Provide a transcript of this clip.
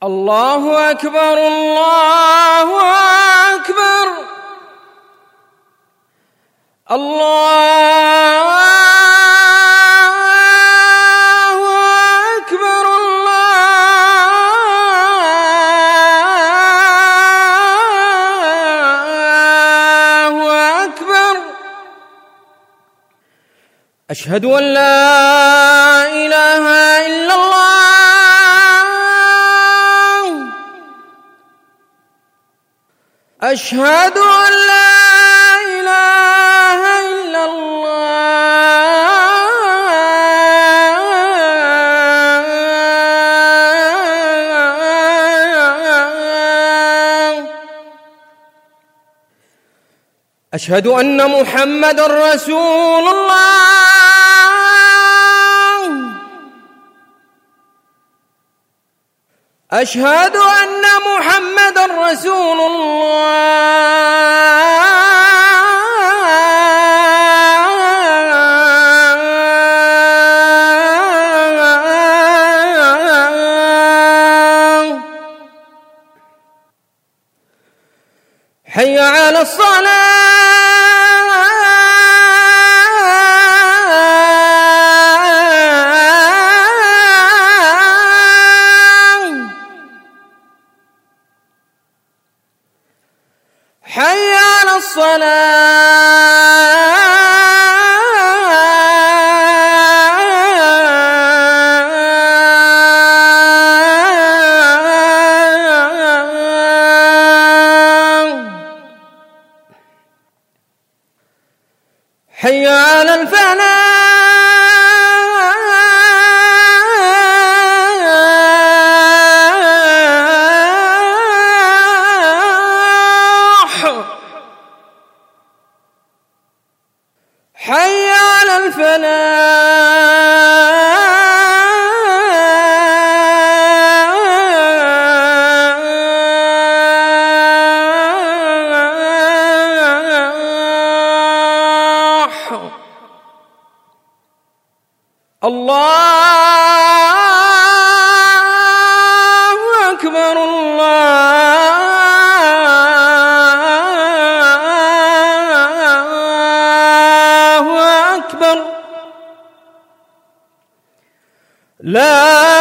الله أكبر الله أكبر الله أكبر الله أكبر. أشهد أن لا إله إلا الله. أشهد أن لا إله إلا الله. أشهد أن محمدًا رسول الله. أشهد أن محمدًا رسول الله. حي على الصلاة. حي على الصلاة. حي على الفلاح. حي على الفلاح. الله أكبر الله أكبر. لا